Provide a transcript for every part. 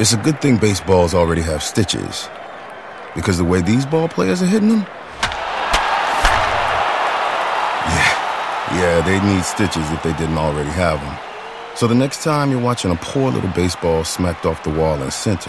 It's a good thing baseballs already have stitches, because the way these ball players are hitting them, yeah, they need stitches if they didn't already have them. So the next time you're watching a poor little baseball smacked off the wall in center,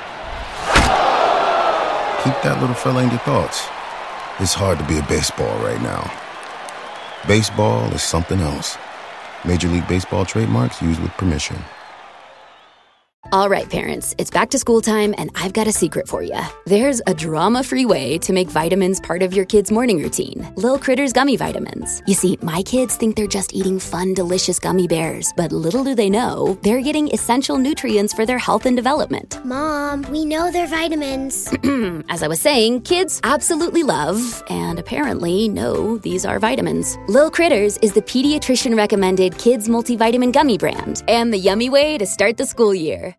keep that little fella in your thoughts. It's hard to be a baseball right now. Baseball is something else. Major League Baseball trademarks used with permission. All right, parents, it's back to school time, and I've got a secret for you. There's a drama-free way to make vitamins part of your kid's morning routine. Lil' Critters Gummy Vitamins. You see, my kids think they're just eating fun, delicious gummy bears, but little do they know, they're getting essential nutrients for their health and development. Mom, we know they're vitamins. As I was saying, kids absolutely love, and apparently know, these are vitamins. Lil' Critters is the pediatrician-recommended kids multivitamin gummy brand, and the yummy way to start the school year.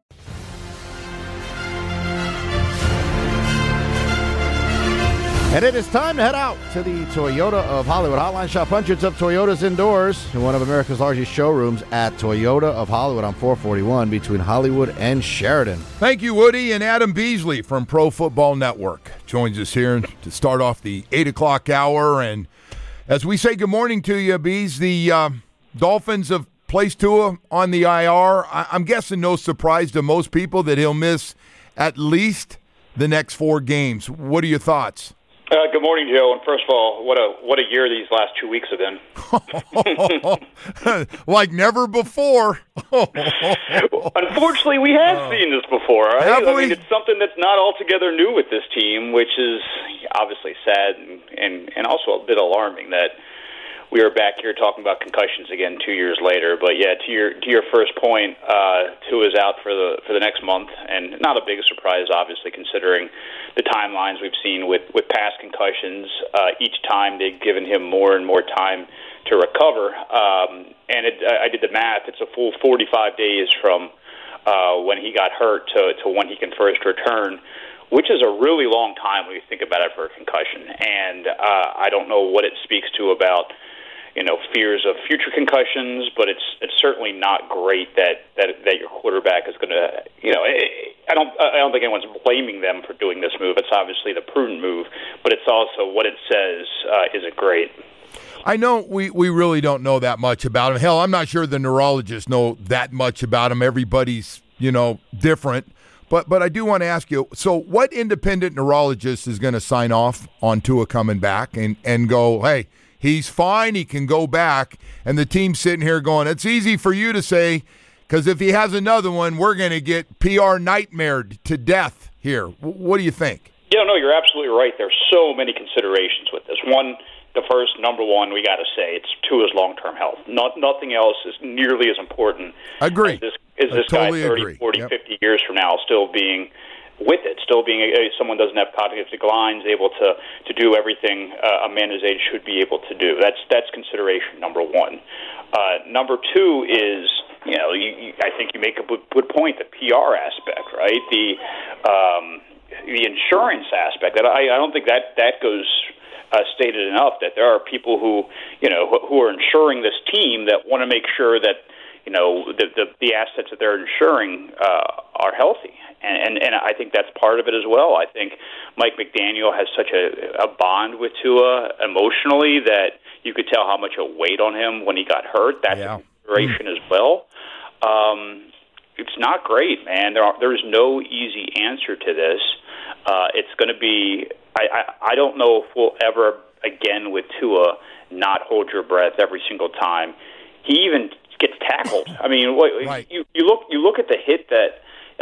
And it is time to head out to the Toyota of Hollywood hotline. Shop hundreds of Toyotas indoors in one of America's largest showrooms at Toyota of Hollywood on 441 between Hollywood and Sheridan. Thank you, Woody. And Adam Beasley from Pro Football Network joins us here to start off the 8 o'clock hour. And as we say good morning to you, Bees, the Dolphins have placed Tua on the IR. I'm guessing no surprise to most people that he'll miss at least the next 4 games. What are your thoughts? Good morning, Joe. And first of all, what a year these last 2 weeks have been. Like never before. Unfortunately, we have seen this before. Right? I mean, it's something that's not altogether new with this team, which is obviously sad and also a bit alarming that we are back here talking about concussions again 2 years later. But yeah, to your first point, Tua is out for the next month, and not a big surprise, obviously, considering the timelines we've seen with past concussions. Each time they've given him more and more time to recover. I did the math; it's a full 45 days from when he got hurt to when he can first return, which is a really long time when you think about it for a concussion. And I don't know what it speaks to about fears of future concussions, but it's certainly not great that your quarterback is going to, I don't think anyone's blaming them for doing this move. It's obviously the prudent move, but it's also what it says isn't great. I know we really don't know that much about him. Hell, I'm not sure the neurologists know that much about him. Everybody's, different. But I do want to ask you, so what independent neurologist is going to sign off on Tua coming back and go, hey, he's fine, he can go back, and the team's sitting here going, it's easy for you to say, because if he has another one, we're going to get PR nightmared to death here. What do you think? Yeah, no, you're absolutely right. There's so many considerations with this. One, the first, number one, we got to say, it's Tua's long-term health. Nothing else is nearly as important. Agree. Is this totally guy 30, agree. 40, 50 years from now still being with it, still being someone doesn't have cognitive declines, able to do everything a man his age should be able to do. That's consideration number one. Number two is, I think you make a good point, the PR aspect, right? The insurance aspect. That I don't think that goes stated enough. That there are people who are insuring this team that want to make sure that the assets that they're insuring are healthy. And I think that's part of it as well. I think Mike McDaniel has such a bond with Tua emotionally that you could tell how much it weighed on him when he got hurt. That's a consideration as well. It's not great, man. There's no easy answer to this. It's going to be I don't know if we'll ever, again with Tua, not hold your breath every single time. He even gets tackled. I mean, right. you look at the hit that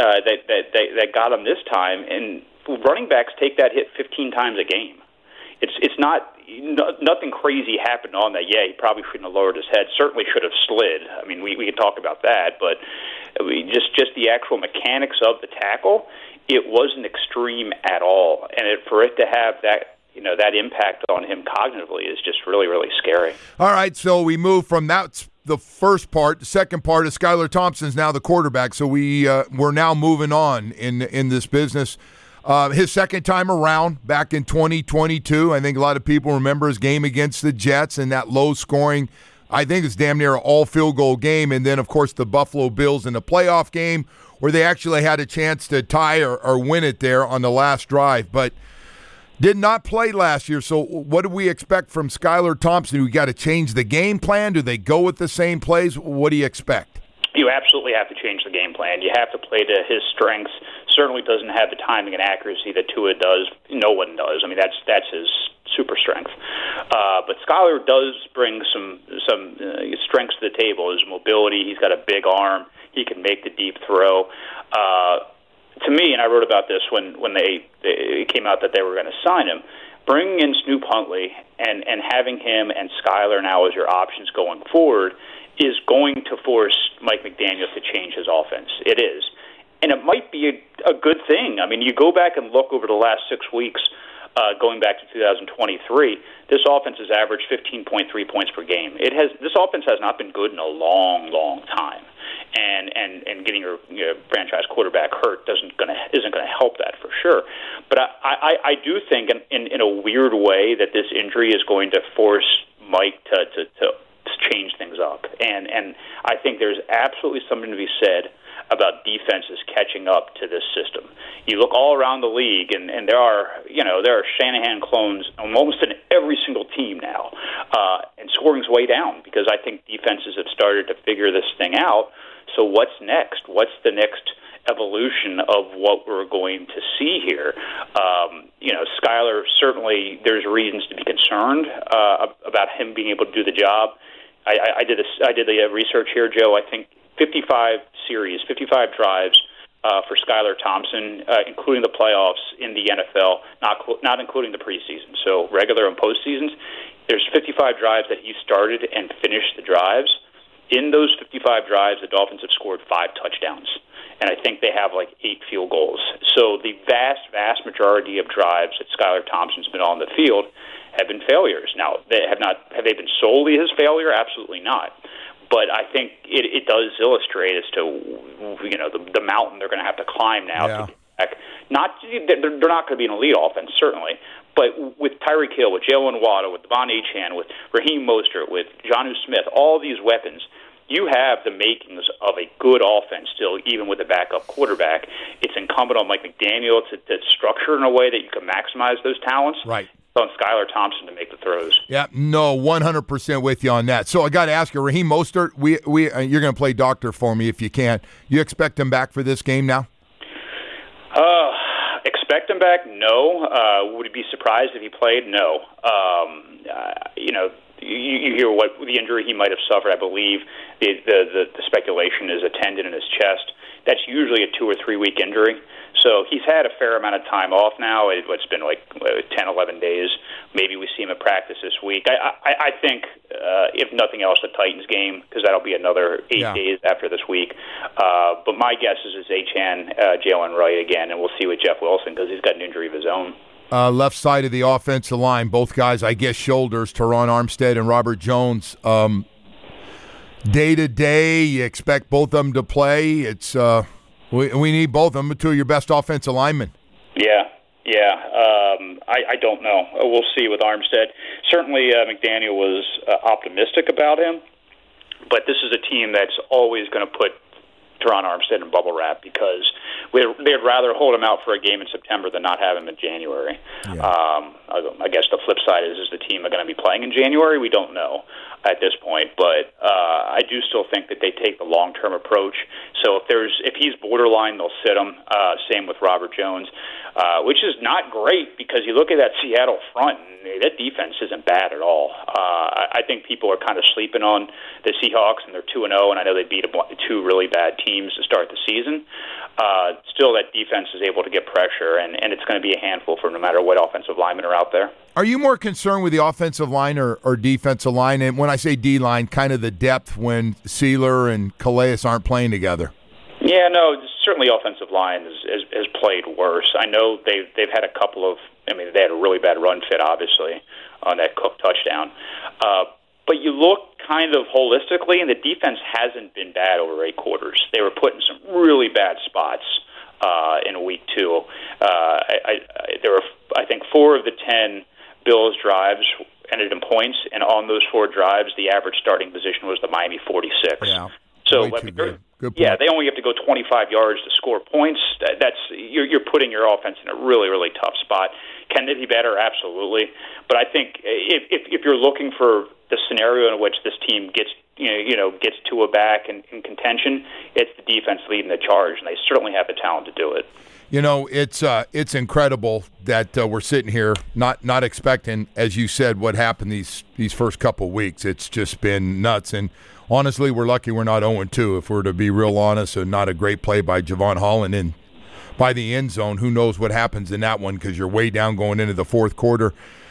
got him this time, and running backs take that hit 15 times a game. It's nothing crazy happened on that. Yeah, he probably shouldn't have lowered his head. Certainly should have slid. I mean, we can talk about that, but just the actual mechanics of the tackle, it wasn't extreme at all, and for it to have that impact on him cognitively is just really, really scary. All right, so we move from that. The first part. The second part is Skylar Thompson's now the quarterback, so we're now moving on in this business. His second time around back in 2022. I think a lot of people remember his game against the Jets and that low-scoring, I think it's damn near an all-field goal game, and then, of course, the Buffalo Bills in the playoff game where they actually had a chance to tie or win it there on the last drive. But did not play last year. So what do we expect from Skylar Thompson? We got to change the game plan? Do they go with the same plays? What do you expect? You absolutely have to change the game plan. You have to play to his strengths. Certainly doesn't have the timing and accuracy that Tua does. No one does. I mean, that's his super strength. But Skylar does bring some strengths to the table. His mobility. He's got a big arm. He can make the deep throw. To me, and I wrote about this when it came out that they were going to sign him, bringing in Snoop Huntley and having him and Skylar now as your options going forward is going to force Mike McDaniel to change his offense. It is. And it might be a good thing. I mean, you go back and look over the last 6 weeks, going back to 2023, this offense has averaged 15.3 points per game. This offense has not been good in a long, long time. And getting your franchise quarterback hurt isn't going to help that for sure. But I do think in a weird way that this injury is going to force Mike to change things up. And I think there's absolutely something to be said about defenses catching up to this system. You look all around the league, and there are Shanahan clones almost in every single team now, and scoring's way down because I think defenses have started to figure this thing out. So what's next? What's the next evolution of what we're going to see here? Skylar, certainly there's reasons to be concerned about him being able to do the job. I did the research here, Joe. I think 55 drives for Skylar Thompson, including the playoffs in the NFL, not including the preseason. So regular and postseasons, there's 55 drives that he started and finished the drives. In those 55 drives, the Dolphins have scored 5 touchdowns, and I think they have like 8 field goals. So the vast majority of drives that Skylar Thompson's been on the field have been failures. Now, have they been solely his failure? Absolutely not. But I think it does illustrate as to the mountain they're going to have to climb now. Yeah. To get back. They're not going to be an elite offense, certainly. But with Tyreek Hill, with Jalen Waddle, with Devon Achane, with Raheem Mostert, with Jonnu Smith, all these weapons, you have the makings of a good offense still, even with a backup quarterback. It's incumbent on Mike McDaniel to structure in a way that you can maximize those talents. Right. On Skylar Thompson to make the throws. Yeah, no, 100% with you on that. So I got to ask you, Raheem Mostert, you're going to play doctor for me if you can. You expect him back for this game now? Expect him back? No. Would he be surprised if he played? No. You hear what the injury he might have suffered. I believe the speculation is a tendon in his chest. That's usually a 2 or 3 week injury. So he's had a fair amount of time off now. It's been like 10, 11 days. Maybe we see him at practice this week. I think, if nothing else, the Titans game, because that'll be another 8 days after this week. But my guess is it's Jalen Wright again, and we'll see with Jeff Wilson because he's got an injury of his own. Left side of the offensive line, both guys, I guess, shoulders, Teron Armstead and Robert Jones. Day-to-day, you expect both of them to play. It's we need both of them, 2 of your best offensive linemen. Yeah. I don't know. We'll see with Armstead. Certainly, McDaniel was optimistic about him, but this is a team that's always going to put Teron Armstead in bubble wrap because they'd rather hold him out for a game in September than not have him in January. Yeah. I guess the flip side is the team are going to be playing in January? We don't know at this point, but I do still think that they take the long-term approach. So if he's borderline, they'll sit him. Same with Robert Jones, which is not great because you look at that Seattle front, and that defense isn't bad at all. I think people are kind of sleeping on the Seahawks, and they're 2-0, and I know they beat 2 really bad teams to start the season. Still, that defense is able to get pressure, and it's going to be a handful for no matter what offensive linemen are out there. Are you more concerned with the offensive line or defensive line? And when I say D-line, kind of the depth when Sealer and Calais aren't playing together? Yeah, no, certainly offensive line has played worse. I know they've had a couple of – they had a really bad run fit, obviously, on that Cook touchdown. But you look kind of holistically, and the defense hasn't been bad over 8 quarters. They were put in some really bad spots in week 2. There were, I think, 4 of the 10 Bills drives ended in points, and on those 4 drives, the average starting position was the Miami 46. Yeah. So Good point. Yeah, they only have to go 25 yards to score points. You're putting your offense in a really, really tough spot. Can they be better? Absolutely. But I think if you're looking for the scenario in which this team gets to a back in contention, it's the defense leading the charge, and they certainly have the talent to do it. You know, it's incredible that we're sitting here not expecting, as you said, what happened these first couple weeks. It's just been nuts. And honestly, we're lucky we're not 0-2, if we're to be real honest, and not a great play by Javon Holland in by the end zone. Who knows what happens in that one because you're way down going into the fourth quarter.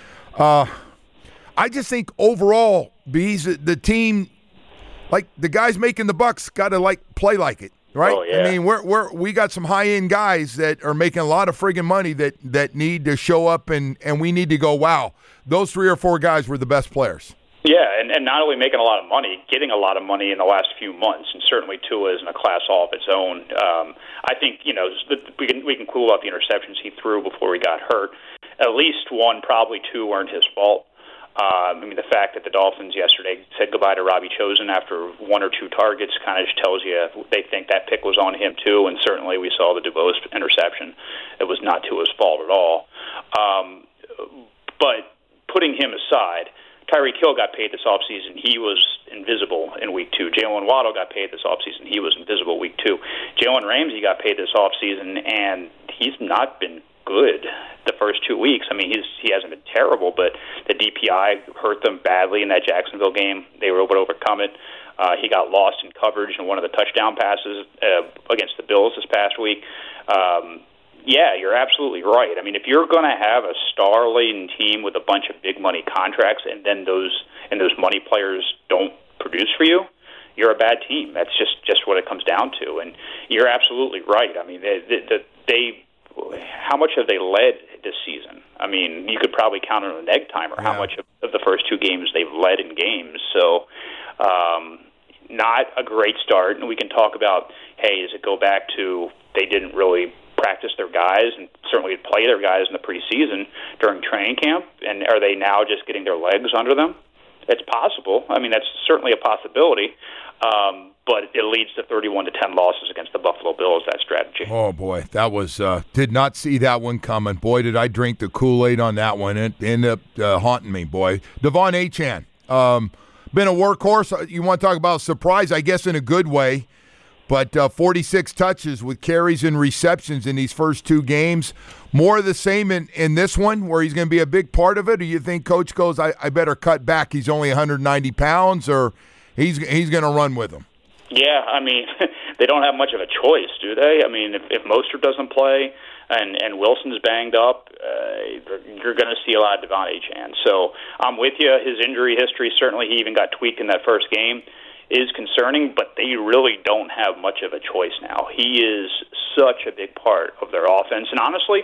I just think overall, Bees, the team, like the guys making the bucks, got to play like it. Right? Oh, yeah. I mean, we got some high-end guys that are making a lot of friggin' money that need to show up, and we need to go, wow, those 3 or 4 guys were the best players. Yeah, and not only making a lot of money, getting a lot of money in the last few months, and certainly Tua is in a class all of its own. I think we can cool out the interceptions he threw before he got hurt. At least 1, probably 2 weren't his fault. The fact that the Dolphins yesterday said goodbye to Robbie Chosen after 1 or 2 targets kind of just tells you they think that pick was on him too, and certainly we saw the DuBose interception. It was not Tua's fault at all. But putting him aside, Tyreek Hill got paid this offseason. He was invisible in week 2. Jalen Waddle got paid this offseason. He was invisible week 2. Jalen Ramsey got paid this offseason, and he's not been good the first 2 weeks. I mean, he hasn't been terrible, but the DPI hurt them badly in that Jacksonville game. They were able to overcome it. He got lost in coverage in one of the touchdown passes against the Bills this past week. Yeah, you're absolutely right. I mean, if you're going to have a star-laden team with a bunch of big money contracts, and then those money players don't produce for you, you're a bad team. That's just what it comes down to. And you're absolutely right. I mean, how much have they led this season? I mean, you could probably count on an egg timer how much of the first 2 games they've led in games. So, not a great start. And we can talk about, hey, does it go back to they didn't really practice their guys and certainly play their guys in the preseason during training camp? And are they now just getting their legs under them? It's possible. I mean, that's certainly a possibility. But it leads to 31-10 losses against the Buffalo Bills, that strategy. Oh, boy. That was did not see that one coming. Boy, did I drink the Kool-Aid on that one. It ended up haunting me, boy. Devon Achane, been a workhorse. You want to talk about surprise, I guess, in a good way. But 46 touches with carries and receptions in these first 2 games. More of the same in this one where he's going to be a big part of it? Or you think Coach goes, I better cut back, he's only 190 pounds, or he's going to run with him? Yeah, I mean, they don't have much of a choice, do they? I mean, if Mostert doesn't play and Wilson's banged up, you're going to see a lot of Devon Achane. So I'm with you. His injury history, certainly he even got tweaked in that first game, is concerning, but they really don't have much of a choice now. He is such a big part of their offense. And honestly,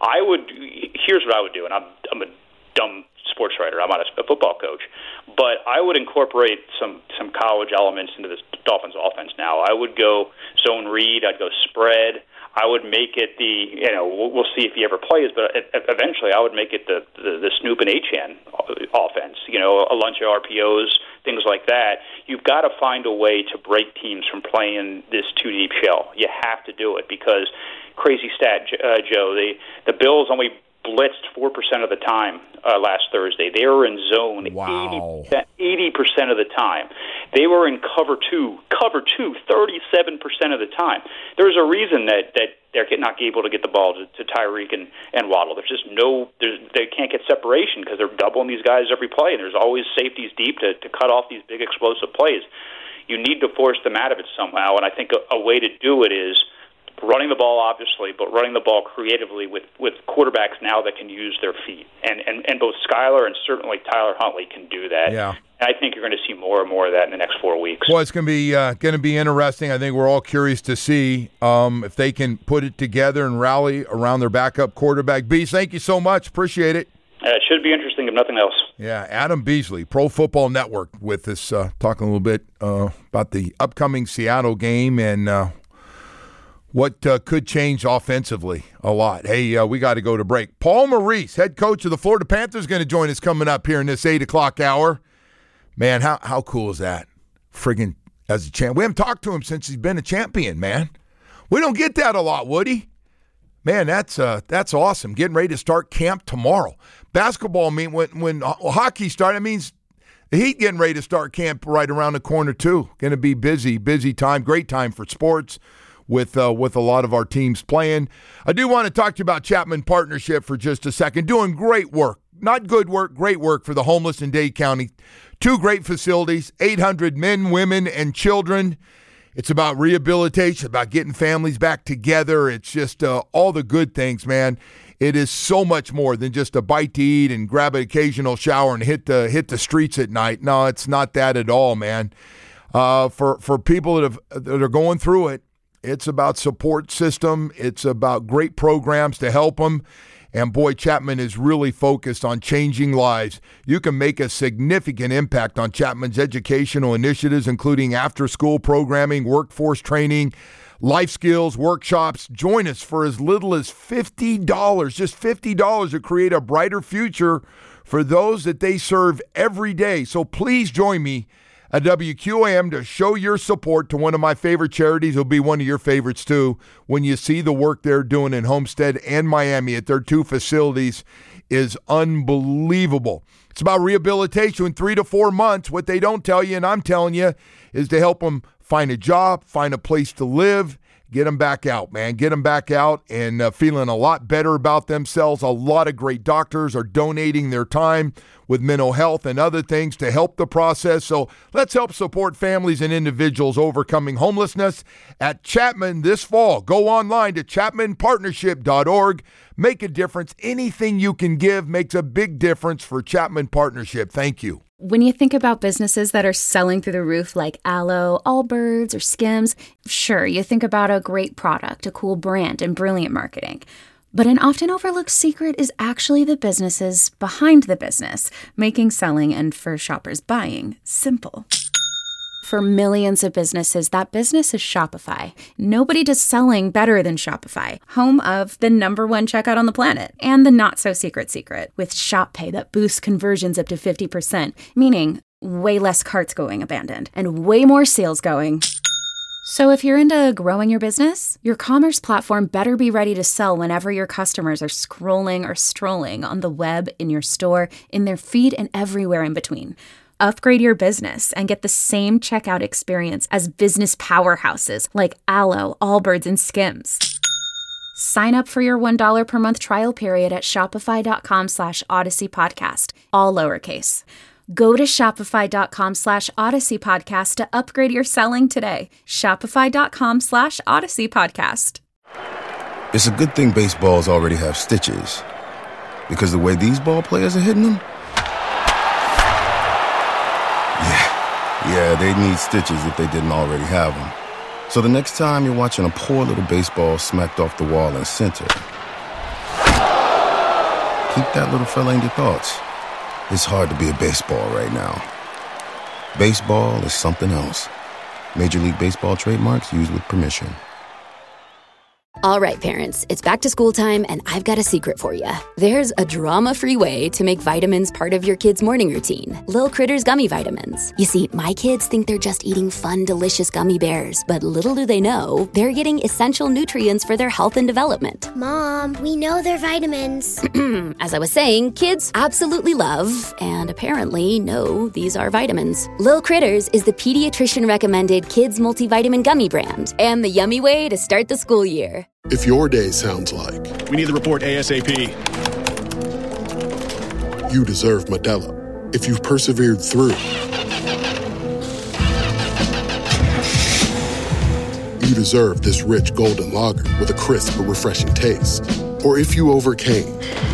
here's what I would do, and I'm a dumb sports writer. I'm not a football coach, but I would incorporate some college elements into this Dolphins offense now. I would go zone read. I'd go spread. I would make it we'll see if he ever plays, but eventually I would make it the Snoop and Achane offense, a bunch of RPOs, things like that. You've got to find a way to break teams from playing this too-deep shell. You have to do it because, crazy stat, Joe, the Bills only blitzed 4% of the time last Thursday. They were in zone 80% of the time. They were in cover two 37% of the time. There's a reason that they're not able to get the ball to Tyreek and Waddle. There's just they can't get separation because they're doubling these guys every play, and there's always safeties deep to cut off these big explosive plays. You need to force them out of it somehow, and I think a way to do it is running the ball, obviously, but running the ball creatively with quarterbacks now that can use their feet. And both Skylar and certainly Tyler Huntley can do that. Yeah. And I think you're going to see more and more of that in the next 4 weeks. Well, it's going to be interesting. I think we're all curious to see if they can put it together and rally around their backup quarterback. Bees, thank you so much. Appreciate it. It should be interesting, if nothing else. Yeah, Adam Beasley, Pro Football Network, with us talking a little bit about the upcoming Seattle game and what could change offensively a lot. Hey, we got to go to break. Paul Maurice, head coach of the Florida Panthers, going to join us coming up here in this 8 o'clock hour. Man, how cool is that? Friggin' as a champ. We haven't talked to him since he's been a champion, man. We don't get that a lot, Woody. Man, that's awesome. Getting ready to start camp tomorrow. Basketball, when hockey started, it means the Heat getting ready to start camp right around the corner too. Going to be busy time. Great time for sports with a lot of our teams playing. I do want to talk to you about Chapman Partnership for just a second. Doing great work. Not good work, great work for the homeless in Dade County. 2 great facilities, 800 men, women, and children. It's about rehabilitation, about getting families back together. It's just all the good things, man. It is so much more than just a bite to eat and grab an occasional shower and hit the streets at night. No, it's not that at all, man. For people that are going through it, it's about support system. It's about great programs to help them. And boy, Chapman is really focused on changing lives. You can make a significant impact on Chapman's educational initiatives, including after-school programming, workforce training, life skills, workshops. Join us for as little as $50, just $50 to create a brighter future for those that they serve every day. So please join me at WQAM to show your support to one of my favorite charities. It'll be one of your favorites too when you see the work they're doing in Homestead and Miami at their 2 facilities is unbelievable. It's about rehabilitation in 3 to 4 months. What they don't tell you, and I'm telling you, is to help them find a job, find a place to live, get them back out, man. Get them back out and feeling a lot better about themselves. A lot of great doctors are donating their time with mental health and other things to help the process. So let's help support families and individuals overcoming homelessness at Chapman this fall. Go online to chapmanpartnership.org. Make a difference. Anything you can give makes a big difference for Chapman Partnership. Thank you. When you think about businesses that are selling through the roof like Aloe, Allbirds, or Skims, sure, you think about a great product, a cool brand, and brilliant marketing. But an often overlooked secret is actually the businesses behind the business, making selling and for shoppers buying simple. For millions of businesses, that business is Shopify. Nobody does selling better than Shopify, home of the #1 checkout on the planet, and the not-so-secret secret, with Shop Pay that boosts conversions up to 50%, meaning way less carts going abandoned, and way more sales going. So if you're into growing your business, your commerce platform better be ready to sell whenever your customers are scrolling or strolling on the web, in your store, in their feed, and everywhere in between. Upgrade your business and get the same checkout experience as business powerhouses like Aloe, Allbirds, and Skims. Sign up for your $1 per month trial period at shopify.com/Odyssey Podcast, all lowercase. Go to shopify.com/Odyssey Podcast to upgrade your selling today. Shopify.com/Odyssey Podcast. It's a good thing baseballs already have stitches, because the way these ball players are hitting them, yeah, they need stitches if they didn't already have them. So the next time you're watching a poor little baseball smacked off the wall in center, keep that little fella in your thoughts. It's hard to be a baseball right now. Baseball is something else. Major League Baseball trademarks used with permission. All right, parents, it's back to school time, and I've got a secret for you. There's a drama-free way to make vitamins part of your kids' morning routine. Lil Critters Gummy Vitamins. You see, my kids think they're just eating fun, delicious gummy bears, but little do they know, they're getting essential nutrients for their health and development. Mom, we know they're vitamins. As I was saying, kids absolutely love, and apparently know, these are vitamins. Lil Critters is the pediatrician-recommended kids multivitamin gummy brand, and the yummy way to start the school year. If your day sounds like, we need the report ASAP, you deserve Modelo. If you've persevered through, you deserve this rich golden lager with a crisp but refreshing taste. Or if you overcame,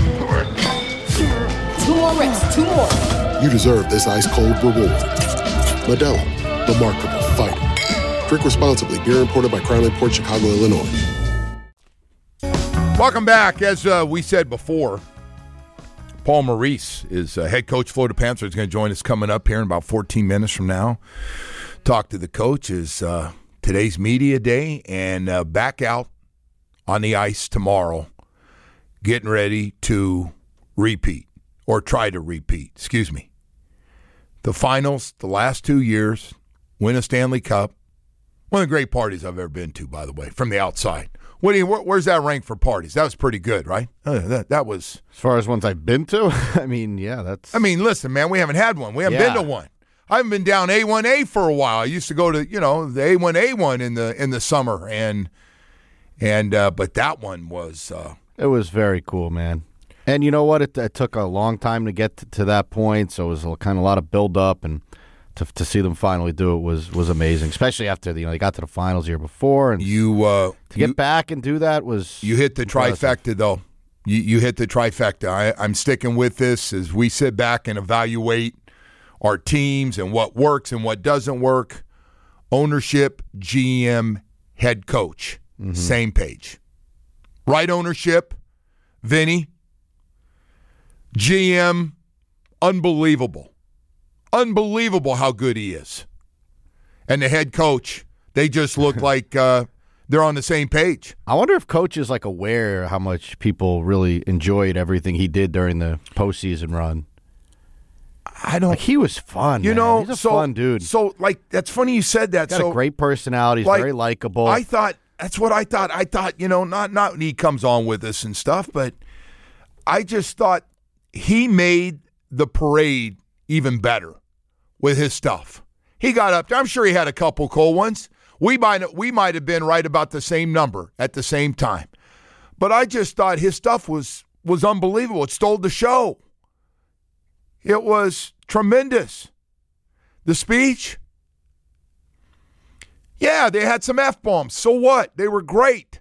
2 more reps, 2 more. You deserve this ice cold reward. Modelo, the Remarkable Fighter. Drink responsibly. Beer imported by Crown Imports, Chicago, Illinois. Welcome back. As we said before, Paul Maurice is head coach Florida Panthers. Is going to join us coming up here in about 14 minutes from now. Talk to the coach. Is today's media day, and back out on the ice tomorrow, getting ready to repeat, or try to repeat, excuse me. The finals, the last 2 years, win a Stanley Cup. One of the great parties I've ever been to, by the way, from the outside. Where's that rank for parties? That was pretty good, right? That was. As far as ones I've been to, I mean, yeah, that's. I mean, listen, man, we haven't had one. We haven't been to one. I haven't been down A1A for a while. I used to go to, the A1A1 in the summer, and but that one was. It was very cool, man. And you know what? It took a long time to get to that point, so it was kind of a lot of build up, and to see them finally do it was amazing. Especially after they got to the finals the year before, and to get back and do that was. You hit the trifecta, though. You hit the trifecta. I'm sticking with this as we sit back and evaluate our teams and what works and what doesn't work. Ownership, GM, head coach, same page. Right ownership, Vinny. GM, unbelievable. Unbelievable how good he is. And the head coach, they just look like they're on the same page. I wonder if coach is aware how much people really enjoyed everything he did during the postseason run. I don't. He was fun. He's a fun dude. So, that's funny you said that. He's got a great personality. He's very likable. I thought that's what I thought. I thought not when he comes on with us and stuff, but I just thought he made the parade even better with his stuff. He got up there. I'm sure he had a couple cold ones. We might have been right about the same number at the same time, but I just thought his stuff was unbelievable. It stole the show. It was tremendous. The speech, yeah, they had some F-bombs. So what? They were great.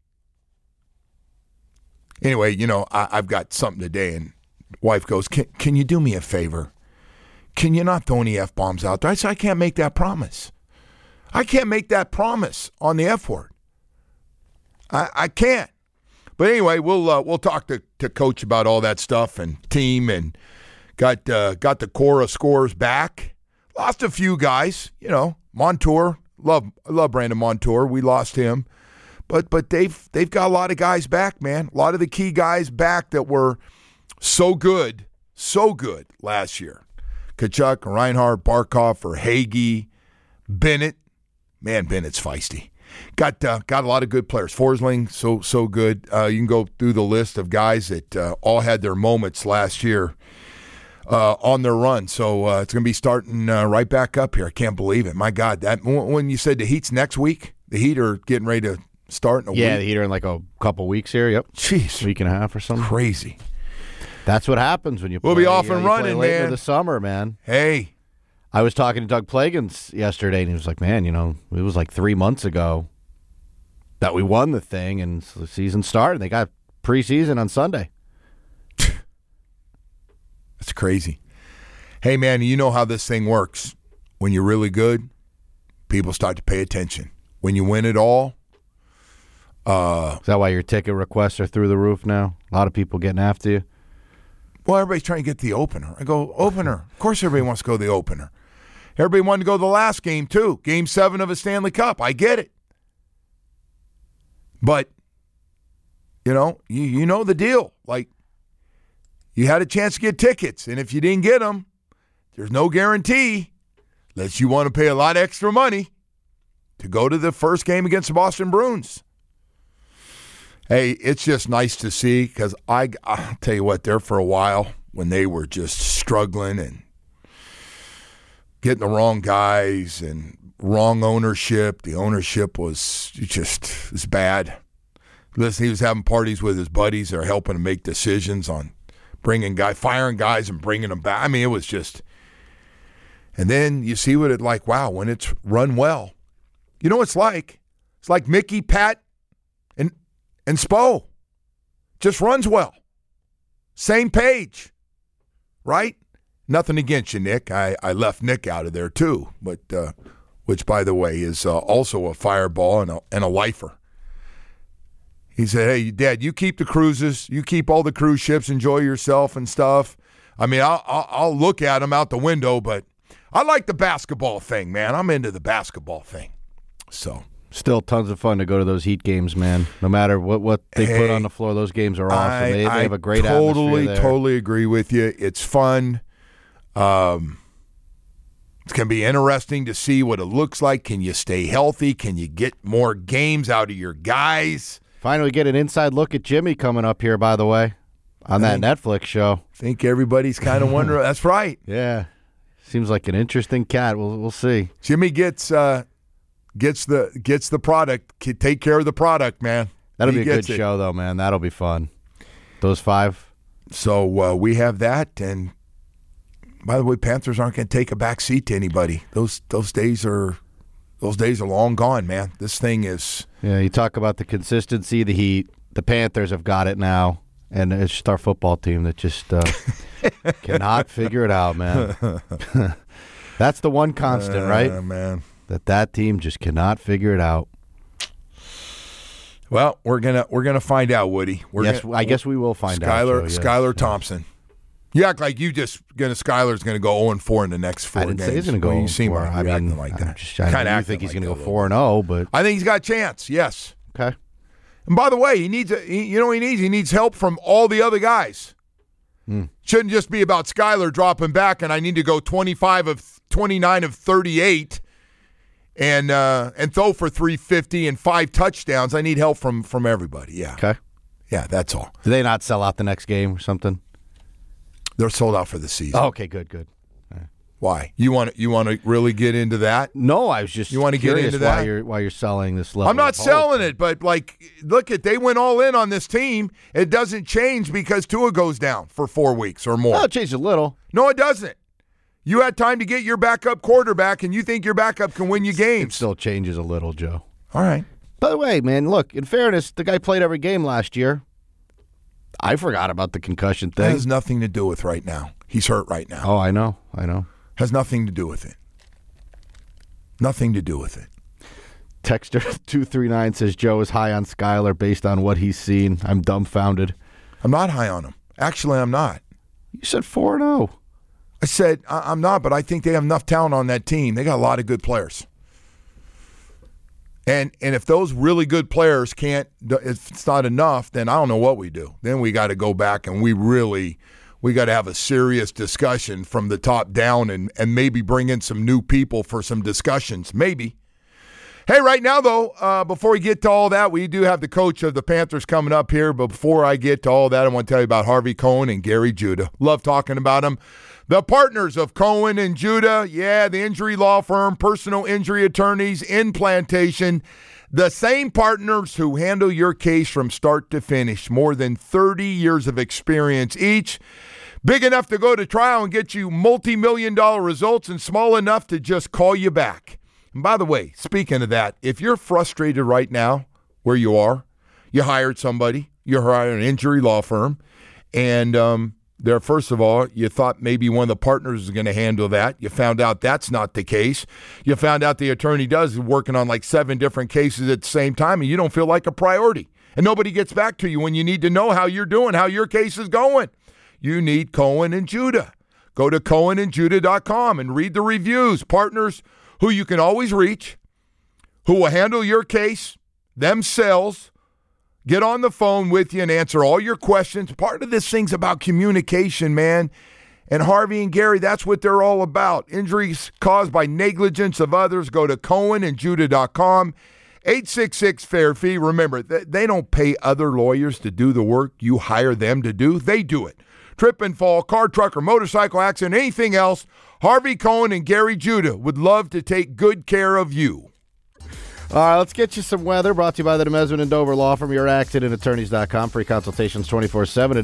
Anyway, I've got something today, and wife goes, can you do me a favor? Can you not throw any F-bombs out there? I said, I can't make that promise. I can't make that promise on the F word. I can't. But anyway, we'll talk to Coach about all that stuff and team, and got the core of scores back. Lost a few guys, Montour. Love Brandon Montour. We lost him. But they've got a lot of guys back, man. A lot of the key guys back that were so good last year. Tkachuk, Reinhart, Barkov, or Hagee, Bennett. Man, Bennett's feisty. Got a lot of good players. Forsling, so good. You can go through the list of guys that all had their moments last year on their run. So it's going to be starting right back up here. I can't believe it. My God, that when you said the Heat's next week, the Heat are getting ready to start in a week. Yeah, the Heat are in a couple weeks here. Yep. Jeez. Week and a half or something. Crazy. That's what happens when you play. We'll be off and running, late man. In the summer, man. Hey. I was talking to Doug Plagans yesterday, and he was like, man, it was 3 months ago that we won the thing, and the season started. They got preseason on Sunday. That's crazy. Hey, man, you know how this thing works. When you're really good, people start to pay attention. When you win it all. Is that why your ticket requests are through the roof now? A lot of people getting after you? Well, everybody's trying to get the opener. I go, opener. Of course everybody wants to go to the opener. Everybody wanted to go to the last game, too. Game 7 of a Stanley Cup. I get it. But, you know the deal. You had a chance to get tickets, and if you didn't get them, there's no guarantee, unless you want to pay a lot of extra money, to go to the first game against the Boston Bruins. Hey, it's just nice to see, because I'll tell you what, there for a while when they were just struggling and getting the wrong guys and wrong ownership. The ownership was bad. Listen, he was having parties with his buddies that are helping him make decisions on firing guys and bringing them back. I mean, it was just, and then you see what wow, when it's run well. You know what it's like? It's like Mickey, Pat, and Spo. Just runs well. Same page. Right? Nothing against you, Nick. I left Nick out of there too, but which, by the way, is also a fireball and a lifer. He said, hey, Dad, you keep the cruises. You keep all the cruise ships. Enjoy yourself and stuff. I mean, I'll look at them out the window, but I like the basketball thing, man. I'm into the basketball thing. So still tons of fun to go to those Heat games, man. No matter what they put on the floor, those games are awesome. They have a great atmosphere there. Totally agree with you. It's fun. It's going to be interesting to see what it looks like. Can you stay healthy? Can you get more games out of your guys? Finally get an inside look at Jimmy coming up here, by the way, on that Netflix show. I think everybody's kind of wondering. That's right. Yeah. Seems like an interesting cat. We'll see. Jimmy gets the product. Take care of the product, man. That'll be a good show, though, man. That'll be fun. Those 5. So we have that, and by the way, Panthers aren't going to take a back seat to anybody. Those days are long gone, man. This thing is. Yeah, you talk about the consistency, the heat. The Panthers have got it now, and it's just our football team that just cannot figure it out, man. That's the one constant, right? Man, that team just cannot figure it out. Well, we're gonna find out, Woody. I guess we will find out. Skylar Thompson. You act like Skylar's going to go 0-4 in the next 4 games. I didn't say he's going to go 0-4. I mean, like that. I think he's going to go 4-0, but I think he's got a chance. Yes. Okay. And by the way, he needs help from all the other guys. Shouldn't just be about Skylar dropping back, and I need to go 29 of 38 and throw for 350 and 5 touchdowns. I need help from everybody. Yeah. Okay. Yeah, that's all. Do they not sell out the next game or something? They're sold out for the season. Oh, okay, good. Right. Why? You want to really get into that? No, I was just you want to get into that? Why you're selling this level? I'm not selling it, but they went all in on this team. It doesn't change because Tua goes down for 4 weeks or more. No, it changed a little. No, it doesn't. You had time to get your backup quarterback, and you think your backup can win you games. It still changes a little, Joe. All right. By the way, man, look, in fairness, the guy played every game last year. I forgot about the concussion thing. That has nothing to do with right now. He's hurt right now. Oh, I know. Has nothing to do with it. Nothing to do with it. Texter 239 says Joe is high on Skylar based on what he's seen. I'm dumbfounded. I'm not high on him. Actually, I'm not. You said 4-0. I said I'm not, but I think they have enough talent on that team. They got a lot of good players. And if those really good players if it's not enough, then I don't know what we do. Then we got to go back and we got to have a serious discussion from the top down and maybe bring in some new people for some discussions. Maybe. Hey, right now, though, before we get to all that, we do have the coach of the Panthers coming up here. But before I get to all that, I want to tell you about Harvey Cohen and Gary Judah. Love talking about them. The partners of Cohen and Judah, the injury law firm, personal injury attorneys in Plantation, the same partners who handle your case from start to finish. More than 30 years of experience each. Big enough to go to trial and get you multi-million-dollar results, and small enough to just call you back. And by the way, speaking of that, if you're frustrated right now where you are, you hired somebody, you hired an injury law firm, and first of all, you thought maybe one of the partners was going to handle that. You found out that's not the case. You found out the attorney is working on like 7 different cases at the same time, and you don't feel like a priority. And nobody gets back to you when you need to know how you're doing, how your case is going. You need Cohen and Judah. Go to CohenandJudah.com and read the reviews. Partners who you can always reach, who will handle your case themselves, get on the phone with you and answer all your questions. Part of this thing's about communication, man. And Harvey and Gary, that's what they're all about. Injuries caused by negligence of others. Go to CohenandJudah.com. 866-FAIR-FEE. Remember, they don't pay other lawyers to do the work you hire them to do. They do it. Trip and fall, car, truck, or motorcycle accident, anything else, Harvey Cohen and Gary Judah would love to take good care of you. All right, let's get you some weather. Brought to you by the Demesman and Dover Law Firm, your accidentattorneys.com. Free consultations 24/7 at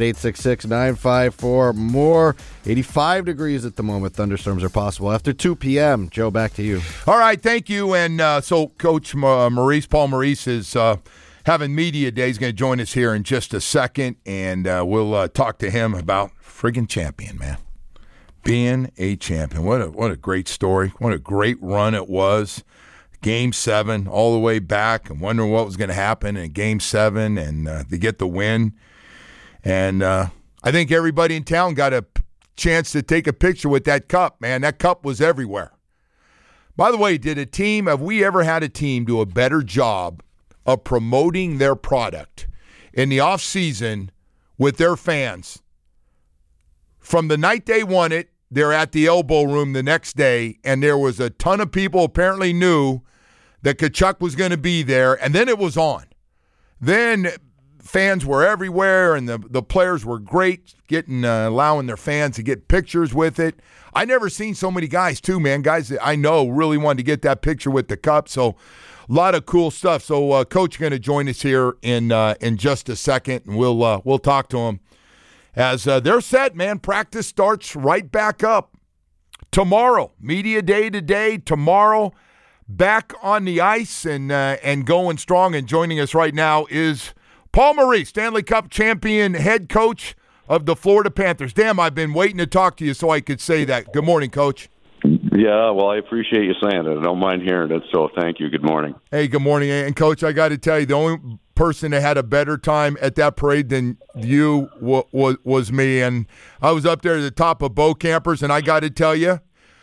866-954-MORE. 85 degrees at the moment. Thunderstorms are possible after 2 p.m. Joe, back to you. All right, thank you. And so Coach Paul Maurice is having media day. He's going to join us here in just a second, and we'll talk to him about friggin' champion, man. Being a champion. What a great story. What a great run it was. Game 7, all the way back, and wondering what was going to happen in Game 7, and to get the win. And I think everybody in town got a chance to take a picture with that cup, man. That cup was everywhere. By the way, have we ever had a team do a better job of promoting their product in the off season with their fans? From the night they won it, they're at the Elbow Room the next day, and there was a ton of people apparently knew that Tkachuk was going to be there, and then it was on. Then fans were everywhere, and the players were great, allowing their fans to get pictures with it. I never seen so many guys, too, man. Guys that I know really wanted to get that picture with the cup, so a lot of cool stuff. So Coach going to join us here in just a second, and we'll talk to him. As they're set, man, practice starts right back up tomorrow. Media day today, tomorrow. Back on the ice and going strong. And joining us right now is Paul Maurice, Stanley Cup champion, head coach of the Florida Panthers. Damn, I've been waiting to talk to you so I could say that. Good morning, Coach. Yeah, well, I appreciate you saying it. I don't mind hearing it, so thank you. Good morning. Hey, good morning. And, Coach, I got to tell you, the only person that had a better time at that parade than you was me. And I was up there at the top of Bow Campers, and I got to tell you,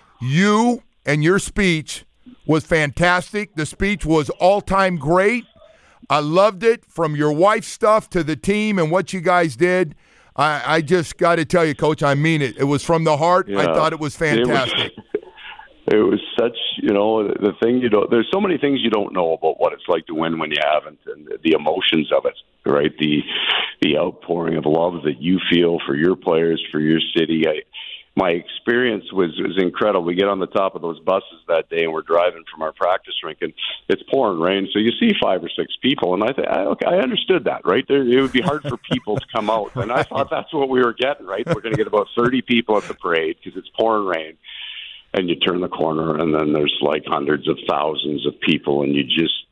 you and your speech was fantastic. The speech was all-time great. I loved it, from your wife's stuff to the team and what you guys did. I just got to tell you, Coach, I mean it. It was from the heart. Yeah, I thought it was fantastic. It was such, the thing there's so many things you don't know about what it's like to win when you haven't, and the emotions of it, right? The outpouring of love that you feel for your players, for your city. My experience was incredible. We get on the top of those buses that day, and we're driving from our practice rink, and it's pouring rain. So you see 5 or 6 people, and I understood that, right? It would be hard for people to come out, and I thought that's what we were getting, right? We're going to get about 30 people at the parade because it's pouring rain, and you turn the corner, and then there's like hundreds of thousands of people, and you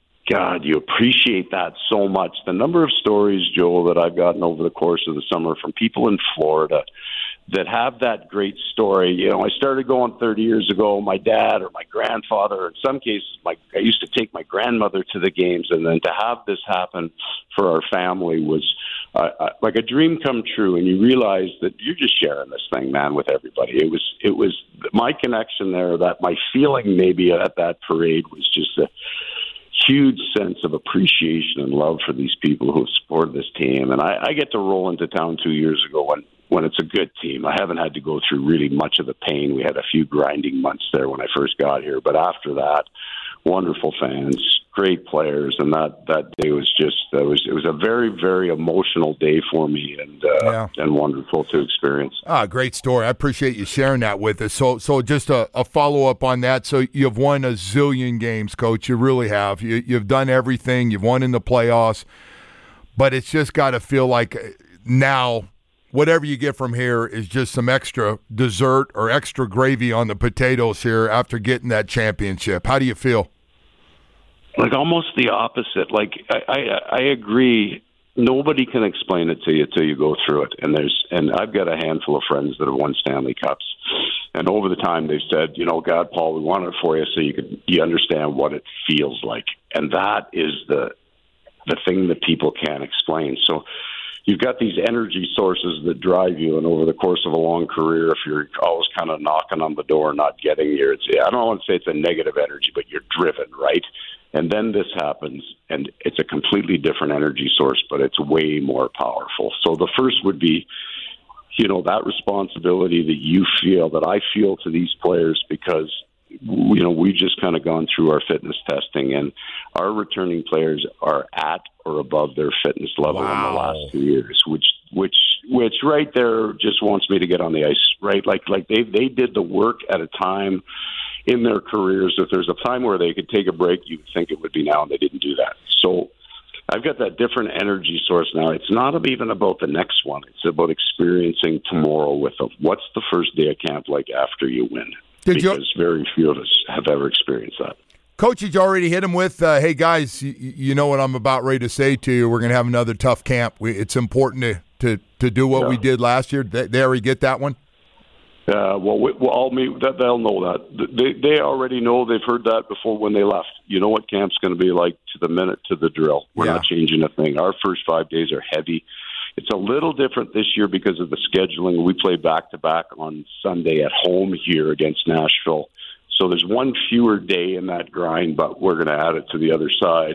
appreciate that so much. The number of stories, Joel, that I've gotten over the course of the summer from people in Florida that have that great story. I started going 30 years ago. My dad or my grandfather, in some cases, I used to take my grandmother to the games, and then to have this happen for our family was like a dream come true. And you realize that you're just sharing this thing, man, with everybody. It was my connection there. That my feeling maybe at that parade was just a huge sense of appreciation and love for these people who have supported this team. And I get to roll into town 2 years ago when it's a good team. I haven't had to go through really much of the pain. We had a few grinding months there when I first got here, but after that, wonderful fans, great players, and that day was just it was a very, very emotional day for me, and wonderful to experience. Great story. I appreciate you sharing that with us. So just a follow up on that. So you've won a zillion games, Coach. You really have. You've done everything. You've won in the playoffs, but it's just got to feel like now, whatever you get from here is just some extra dessert or extra gravy on the potatoes here after getting that championship. How do you feel? Like almost the opposite. Like I agree. Nobody can explain it to you till you go through it. And I've got a handful of friends that have won Stanley Cups, and over the time they've said, God, Paul, we want it for you so you understand what it feels like. And that is the thing that people can't explain. So you've got these energy sources that drive you, and over the course of a long career, if you're always kind of knocking on the door, not getting here, I don't want to say it's a negative energy, but you're driven, right? And then this happens, and it's a completely different energy source, but it's way more powerful. So the first would be, that responsibility that you feel, that I feel to these players, because we've just kind of gone through our fitness testing, and our returning players are at or above their fitness level in the last 2 years, which right there just wants me to get on the ice, right? Like they did the work at a time in their careers. If there's a time where they could take a break, you'd think it would be now, and they didn't do that. So I've got that different energy source now. It's not even about the next one. It's about experiencing tomorrow with what's the first day of camp like after you win. Because very few of us have ever experienced that. Coach, did you already hit him with, hey, guys, you know what I'm about ready to say to you. We're going to have another tough camp. It's important to do what we did last year. They already get that one? They'll know that. They already know. They've heard that before when they left. You know what camp's going to be like to the minute, to the drill. We're not changing a thing. Our first 5 days are heavy. It's a little different this year because of the scheduling. We play back-to-back on Sunday at home here against Nashville. So there's one fewer day in that grind, but we're going to add it to the other side.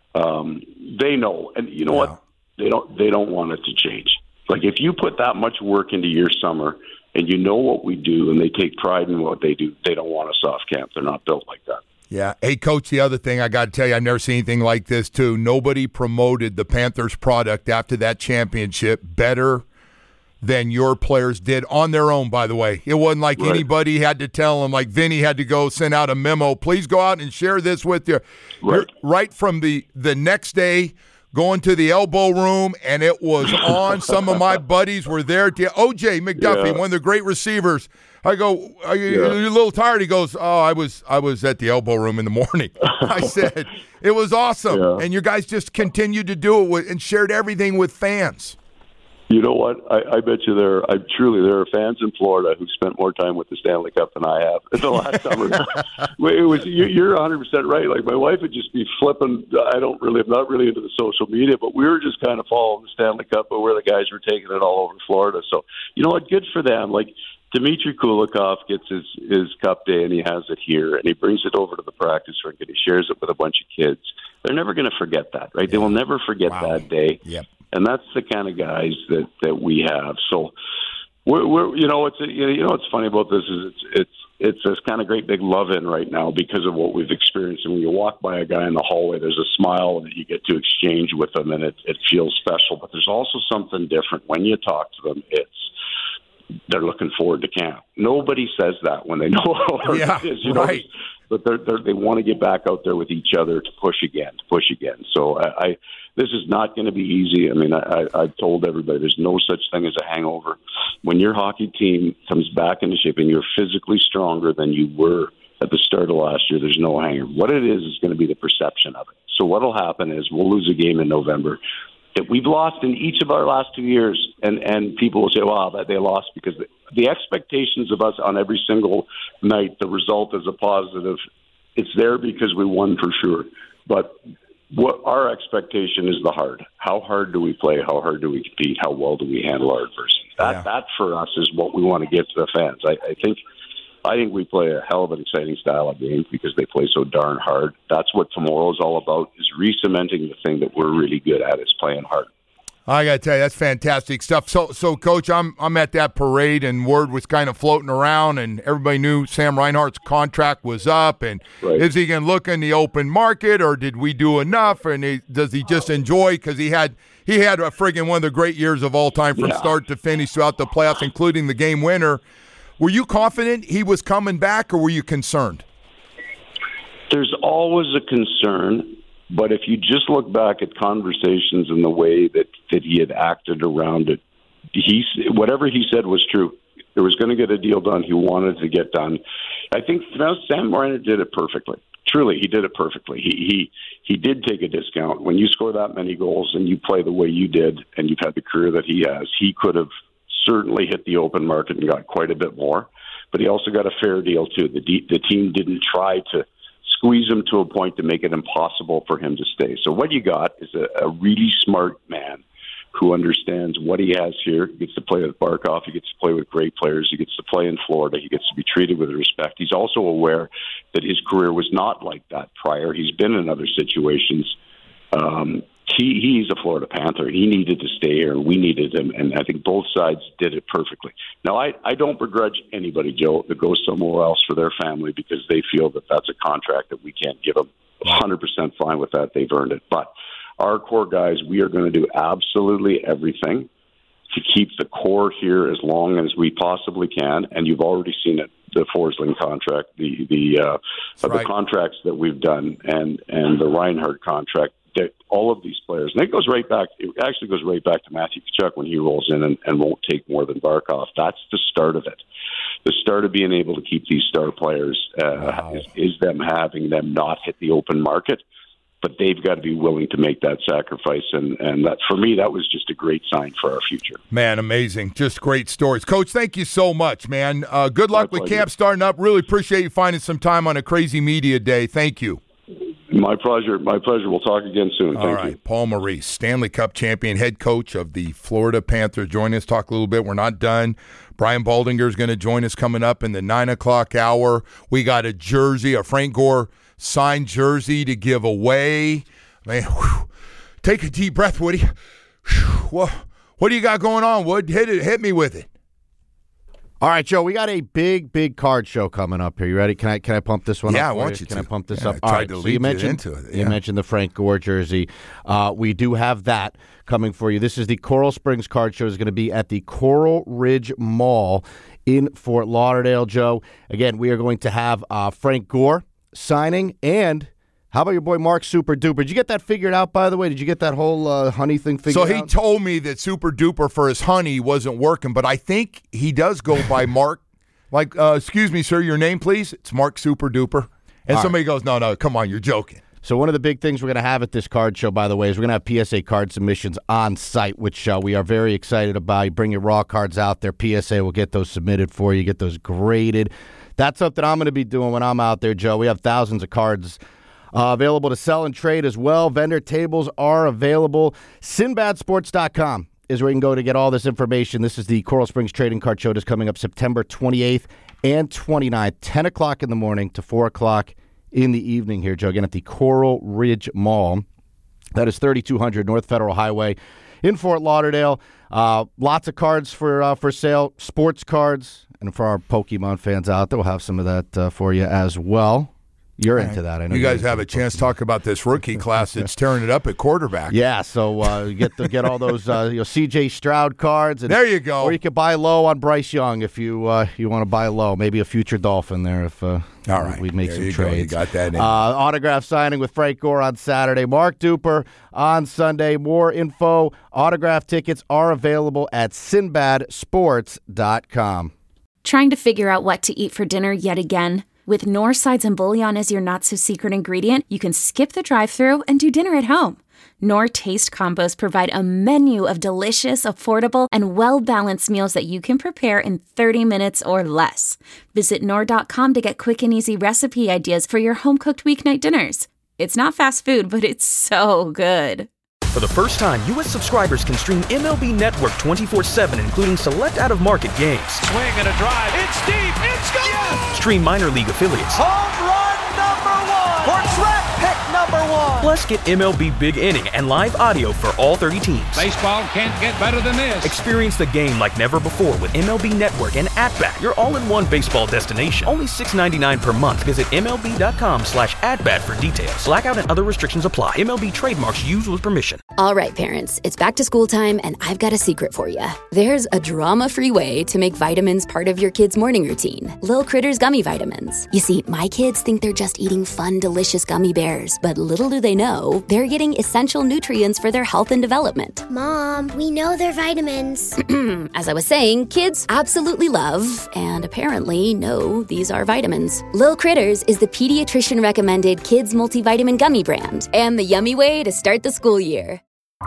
They know. And you know what? They don't want it to change. Like if you put that much work into your summer, and you know what we do, and they take pride in what they do. They don't want us off camp. They're not built like that. Yeah. Hey, Coach, the other thing I got to tell you, I've never seen anything like this, too. Nobody promoted the Panthers product after that championship better than your players did on their own, by the way. It wasn't like anybody had to tell them, like Vinny had to go send out a memo, please go out and share this with you. Right from the next day, going to the elbow room, and it was on. Some of my buddies were there. O.J. McDuffie, one of the great receivers. I go, are you a little tired? He goes, oh, I was at the elbow room in the morning. I said, it was awesome. Yeah. And you guys just continued to do it and shared everything with fans. You know what? I bet you there are fans in Florida who spent more time with the Stanley Cup than I have in the last summer. You're 100% right. Like, my wife would just be flipping. I'm not really into the social media, but we were just kind of following the Stanley Cup, but where the guys were taking it all over Florida. So, you know what? Good for them. Like, Dmitry Kulikov gets his cup day, and he has it here, and he brings it over to the practice rink, and he shares it with a bunch of kids. They're never going to forget that, right? They will never forget that day. Yep. And that's the kind of guys that we have. So, what's funny about this is it's this kind of great big love-in right now because of what we've experienced. And when you walk by a guy in the hallway, there's a smile that you get to exchange with them, and it feels special. But there's also something different when you talk to them. They're looking forward to camp. Nobody says that when they know how hard it is, right. But they want to get back out there with each other to push again. So this is not going to be easy. I mean, I've told everybody there's no such thing as a hangover. When your hockey team comes back into shape and you're physically stronger than you were at the start of last year, there's no hangover. What it is going to be the perception of it. So what will happen is we'll lose a game in November that we've lost in each of our last 2 years, and people will say, wow, that they lost because the expectations of us on every single night, the result is a positive. It's there because we won for sure. But what our expectation is the hard. How hard do we play? How hard do we compete? How well do we handle our adversity? That for us is what we want to get to the fans. I think we play a hell of an exciting style of game because they play so darn hard. That's what tomorrow is all about, is re-cementing the thing that we're really good at, is playing hard. I got to tell you, that's fantastic stuff. So, Coach, I'm at that parade, and word was kind of floating around, and everybody knew Sam Reinhart's contract was up, and is he going to look in the open market, or did we do enough, and does he just enjoy, because he had a friggin' one of the great years of all time from start to finish throughout the playoffs, including the game winner. Were you confident he was coming back, or were you concerned? There's always a concern, but if you just look back at conversations and the way that he had acted around it, whatever he said was true. There was going to get a deal done. He wanted to get done. I think Sam Reinhart did it perfectly. Truly, he did it perfectly. He did take a discount. When you score that many goals and you play the way you did and you've had the career that he has, he could have certainly hit the open market and got quite a bit more. But he also got a fair deal, too. The team didn't try to squeeze him to a point to make it impossible for him to stay. So what you got is a really smart man who understands what he has here. He gets to play with Barkov. He gets to play with great players. He gets to play in Florida. He gets to be treated with respect. He's also aware that his career was not like that prior. He's been in other situations. He's a Florida Panther. He needed to stay here, and we needed him, and I think both sides did it perfectly. Now, I don't begrudge anybody, Joe, that goes somewhere else for their family because they feel that that's a contract that we can't give them. 100% fine with that. They've earned it. But our core guys, we are going to do absolutely everything to keep the core here as long as we possibly can, and you've already seen it. The Forsling contract, the contracts that we've done, and the Reinhart contract. That all of these players, and it actually goes right back to Matthew Tkachuk when he rolls in and won't take more than Barkov. That's the start of it. The start of being able to keep these star players is them having them not hit the open market, but they've got to be willing to make that sacrifice, and that, for me, that was just a great sign for our future. Man, amazing. Just great stories. Coach, thank you so much, man. Good luck with camp starting up. Really appreciate you finding some time on a crazy media day. Thank you. My pleasure. We'll talk again soon. All right. Paul Maurice, Stanley Cup champion, head coach of the Florida Panthers, joining us. Talk a little bit. We're not done. Brian Baldinger is going to join us coming up in the 9 o'clock hour. We got a jersey, a Frank Gore signed jersey to give away. Man, take a deep breath, Woody. What do you got going on, Wood? Hit me with it. All right, Joe, we got a big card show coming up here. You ready? Can I pump this one up? Yeah, I want you to. Can I pump this Yeah, up? I tried to lead you into it. You mentioned the Frank Gore jersey. We do have that coming for you. This is the Coral Springs card show. It's going to be at the Coral Ridge Mall in Fort Lauderdale, Joe. Again, we are going to have Frank Gore signing, and how about your boy Mark Super Duper? Did you get that figured out, by the way? Did you get that whole honey thing figured out? So he told me that Super Duper for his honey wasn't working, but I think he does go by Mark. Like, excuse me, sir, your name, please? It's Mark Super Duper. And somebody goes, no, come on, you're joking. So one of the big things we're going to have at this card show, by the way, is we're going to have PSA card submissions on site, which we are very excited about. You bring your raw cards out there. PSA will get those submitted for you, get those graded. That's something I'm going to be doing when I'm out there, Joe. We have thousands of cards available to sell and trade as well. Vendor tables are available. SinbadSports.com is where you can go to get all this information. This is the Coral Springs Trading Card Show. That's coming up September 28th and 29th, 10 o'clock in the morning to 4 o'clock in the evening here, Joe. Again, at the Coral Ridge Mall. That is 3200 North Federal Highway in Fort Lauderdale. Lots of cards for sale, sports cards. And for our Pokemon fans out there, we'll have some of that for you as well. You're into that. I know you guys have a chance to talk about this rookie class that's tearing it up at quarterback. Yeah, so you get all those C.J. Stroud cards. And, there you go. Or you can buy low on Bryce Young if you want to buy low. Maybe a future Dolphin there if all right. we make some trades. You got that in. Autograph signing with Frank Gore on Saturday. Mark Duper on Sunday. More info. Autograph tickets are available at SinbadSports.com. Trying to figure out what to eat for dinner yet again? With Knorr sides and bouillon as your not-so-secret ingredient, you can skip the drive-thru and do dinner at home. Knorr Taste Combos provide a menu of delicious, affordable, and well-balanced meals that you can prepare in 30 minutes or less. Visit Knorr.com to get quick and easy recipe ideas for your home-cooked weeknight dinners. It's not fast food, but it's so good. For the first time, U.S. subscribers can stream MLB Network 24/7, including select out-of-market games. Swing and a drive. It's deep. It's gone. Yes! Stream minor league affiliates. Home run number one. Or draft pick number one. Plus, get MLB Big Inning and live audio for all 30 teams. Baseball can't get better than this. Experience the game like never before with MLB Network and At-Bat, your all-in-one baseball destination. Only $6.99 per month. Visit MLB.com/AtBat for details. Blackout and other restrictions apply. MLB trademarks used with permission. All right, parents, it's back to school time, and I've got a secret for you. There's a drama-free way to make vitamins part of your kid's morning routine. Lil Critters Gummy Vitamins. You see, my kids think they're just eating fun, delicious gummy bears, but little do they know, they're getting essential nutrients for their health and development. Mom, we know they're vitamins. As I was saying, kids absolutely love, and apparently know, these are vitamins. Lil Critters is the pediatrician-recommended kids multivitamin gummy brand, and the yummy way to start the school year.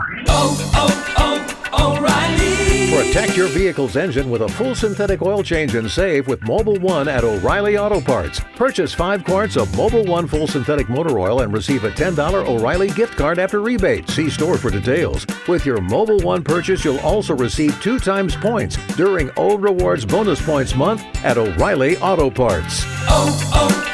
O'Reilly. Protect your vehicle's engine with a full synthetic oil change and save with Mobil 1 at O'Reilly Auto Parts. Purchase 5 quarts of Mobil 1 full synthetic motor oil and receive a $10 O'Reilly gift card after rebate. See store for details. With your Mobil 1 purchase, you'll also receive 2 times points during O Rewards Bonus Points Month at O'Reilly Auto Parts.